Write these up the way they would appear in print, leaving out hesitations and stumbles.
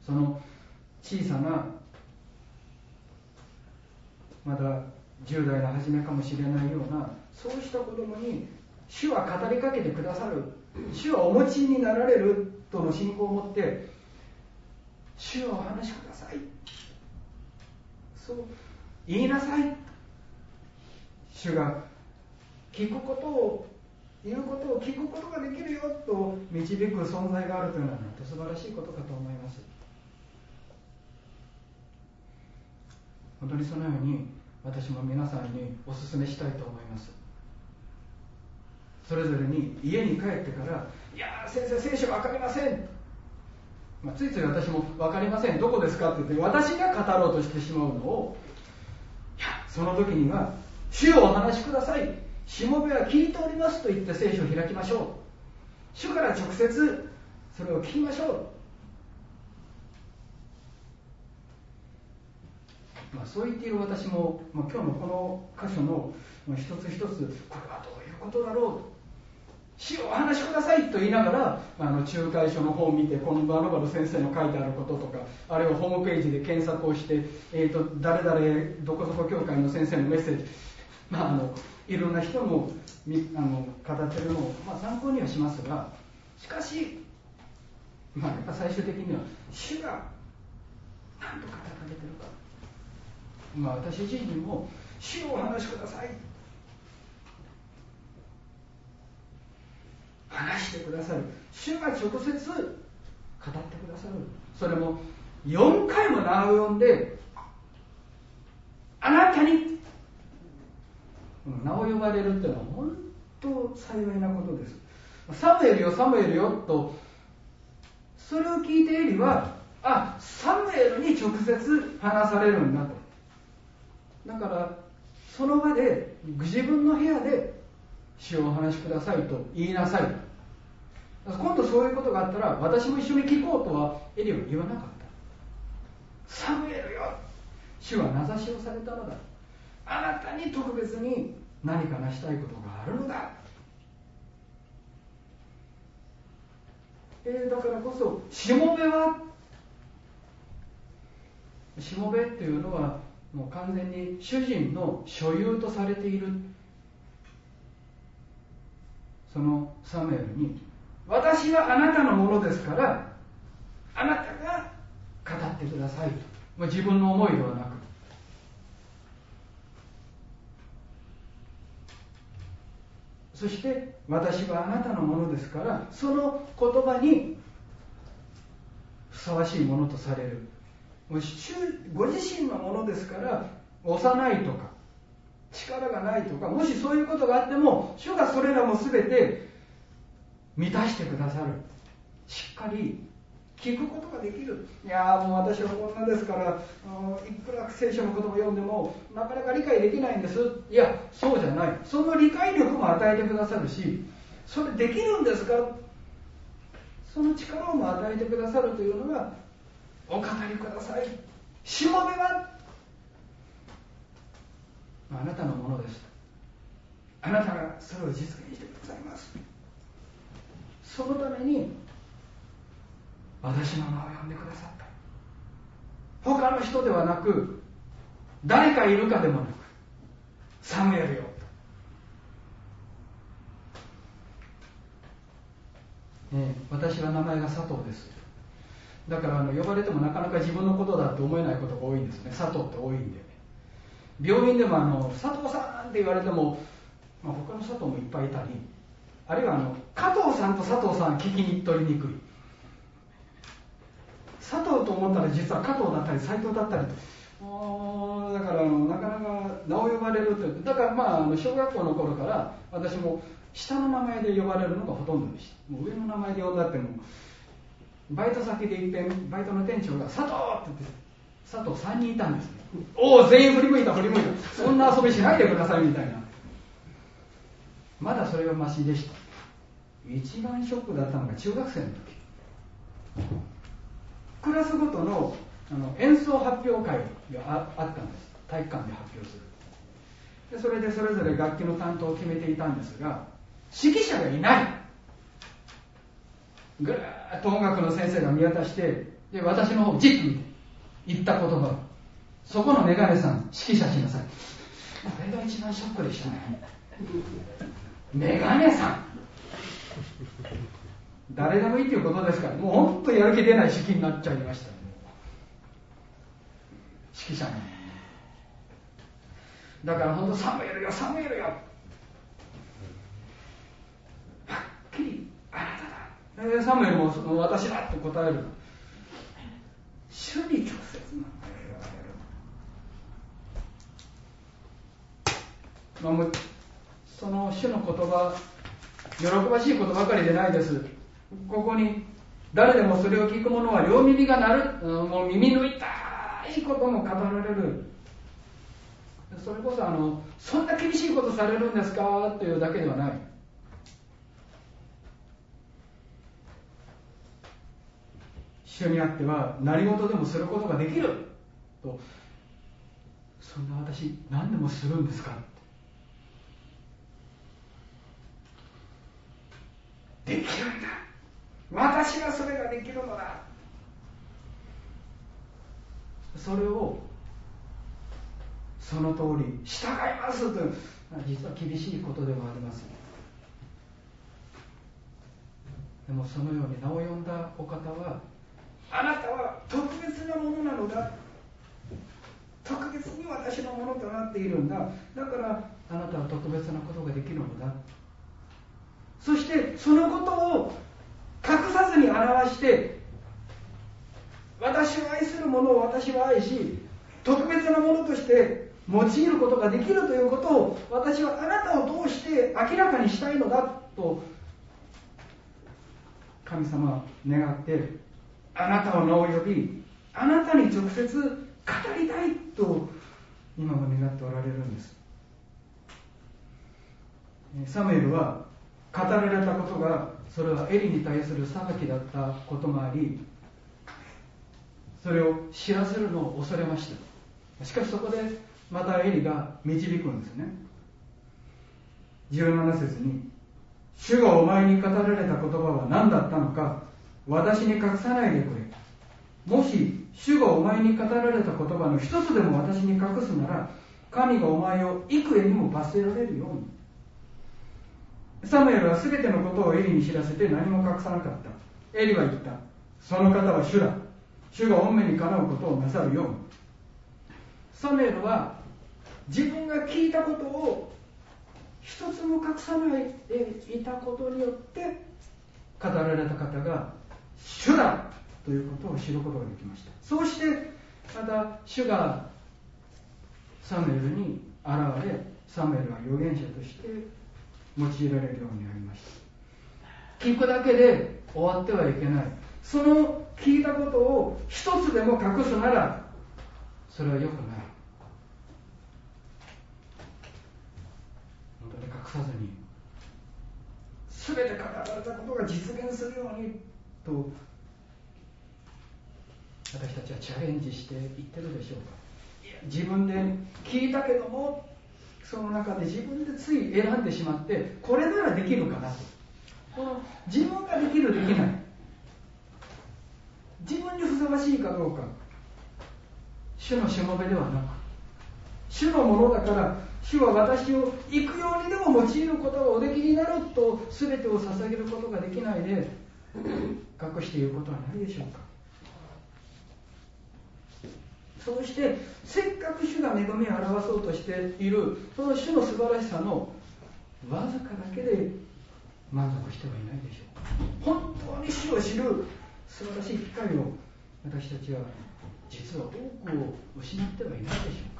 その小さなまだ10代の初めかもしれないようなそうした子供に主は語りかけてくださる、主はお持ちになられるとの信仰を持って、主はお話しください、そう言いなさい。主が聞くことを、言うことを聞くことができるよと導く存在があるというのはなんと素晴らしいことかと思います。本当にそのように私も皆さんにお勧めしたいと思います。それぞれに家に帰ってから、いや先生聖書分かりません、ついつい私も分かりません、どこですかって言って私が語ろうとしてしまうのを、いやその時には主をお話しください、しもべは聞いておりますと言って聖書を開きましょう、主から直接それを聞きましょう。そう言っている私も、今日のこの箇所の一つ一つ、これはどういうことだろう、主をお話しくださいと言いながら、仲介書の方を見て、このバルバル先生の書いてあることとか、あるいはホームページで検索をして、誰々どこそこ教会の先生のメッセージ、いろんな人も語っているのを、参考にはしますが、しかし、やっぱ最終的には主が何と語られているか、私自身も主をお話しください、話してくださる、主が直接語ってくださる。それも4回も名を呼んで、あなたに名を呼ばれるっていうのは本当幸いなことです。サムエルよサムエルよと、それを聞いてエリは、サムエルに直接話されるんだと。だからその場で自分の部屋で主をお話しくださいと言いなさい。今度そういうことがあったら私も一緒に聞こうとはエリは言わなかった。サムエルよ、主は名指しをされたのだ、あなたに特別に何か成したいことがあるのだ。だからこそしもべっていうのはもう完全に主人の所有とされている。そのサムエルに、私はあなたのものですからあなたが語ってくださいと、自分の思いではなく、そして私はあなたのものですから、その言葉にふさわしいものとされる。ご自身のものですから、幼いとか力がないとか、もしそういうことがあっても主がそれらも全て満たしてくださる。しっかり聞くことができる。いやもう私はこんなですから、いくら聖書の言葉を読んでもなかなか理解できないんです。いやそうじゃない、その理解力も与えてくださるし、それできるんですか、その力をも与えてくださるというのが、お語りください、しもべはあなたのものです、あなたがそれを実現してくださいます。そのために私の名を呼んでくださった。他の人ではなく、誰かいるかでもなく、サムエルよ、私は名前が佐藤です。だから呼ばれてもなかなか自分のことだって思えないことが多いんですね。佐藤って多いんで、病院でも佐藤さんって言われても、他の佐藤もいっぱいいたり、あるいは加藤さんと佐藤さん聞きに取りにくい。佐藤と思ったら実は加藤だったり斉藤だったりと、だからなかなか名を呼ばれるという。だから小学校の頃から私も下の名前で呼ばれるのがほとんどでした。もう上の名前で呼んだっても、バイト先で一遍バイトの店長が佐藤って言って、佐藤3人いたんですね。全員振り向いた、そんな遊びしないでくださいみたいな。まだそれはマシでした。一番ショックだったのが中学生の時、クラスごとの演奏発表会があったんです。体育館で発表する。でそれでそれぞれ楽器の担当を決めていたんですが、指揮者がいない。ぐるーっと音楽の先生が見渡して、 で、私の方をじっと見て言った言葉、そこのメガネさん指揮者しなさい。これが一番ショックでしたね。メガネさん、誰でもいいということですから、もう本当やる気出ない指揮になっちゃいました、ね、指揮者も。だから本当、サムエルよサムエルよ、はっきりあなただ。サムエルも私だと答える。主に直接言われる。その主の言葉、喜ばしいことばかりでないです。ここに誰でもそれを聞く者は両耳が鳴る、もう耳の痛いことも語られる。それこそそんな厳しいことされるんですかというだけではない。主にあっては何事でもすることができると。そんな私何でもするんですか。できるんだ、私はそれができるのだ。それをその通り従いますという、実は厳しいことでもあります。でもそのように名を呼んだお方は、あなたは特別なものなのだ、特別に私のものとなっているんだ、だからあなたは特別なことができるのだ。そしてそのことを隠さずに表して、私を愛する者を私は愛し、特別なものとして用いることができるということを、私はあなたを通して明らかにしたいのだと神様は願って、あなたの名を呼び、あなたに直接語りたいと今も願っておられるんです。サムエルは語られたことが、それはエリに対する裁きだったこともあり、それを知らせるのを恐れました。しかしそこでまたエリが導くんですね。17節に、主がお前に語られた言葉は何だったのか、私に隠さないでくれ。もし主がお前に語られた言葉の一つでも私に隠すなら、神がお前を幾重にも罰せられるように。サムエルは全てのことをエリに知らせて何も隠さなかった。エリは言った。その方は主だ。主が御目にかなうことをなさるように。サムエルは自分が聞いたことを一つも隠さないでいたことによって、語られた方が主だということを知ることができました。そうしてまた主がサムエルに現れ、サムエルは預言者として用いられるようになりました。聞くだけで終わってはいけない。その聞いたことを一つでも隠すなら、それは良くない。本当に隠さずに、全て語られたことが実現するようにと、私たちはチャレンジしていってるでしょうか。いや、自分で聞いたけども、その中で自分でつい選んでしまって、これならできるかなと。この自分ができるできない、自分にふさわしいかどうか、主のしもべではなく、主のものだから主は私を行くようにでも用いることがおできになると、全てを捧げることができないで隠していることはないでしょうか。そうしてせっかく主が恵みを表そうとしているその主の素晴らしさのわずかだけで満足してはいないでしょうか。本当に主を知る素晴らしい機会を私たちは実は多くを失ってはいないでしょうか。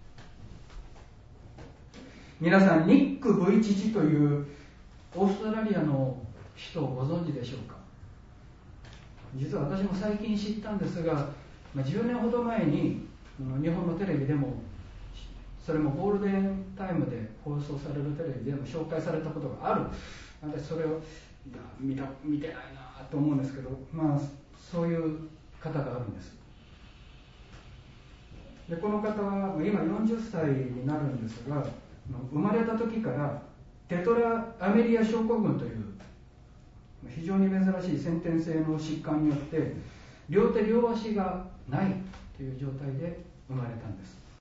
皆さん、ニック・ブイチチというオーストラリアの人をご存知でしょうか。実は私も最近知ったんですが、10年ほど前に日本のテレビでも、それもゴールデンタイムで放送されるテレビでも紹介されたことがある。私それを見てないなと思うんですけど、そういう方があるんです。でこの方は今40歳になるんですが、生まれた時からテトラアメリア症候群という非常に珍しい先天性の疾患によって、 両手両足がないという状態で生まれたんです。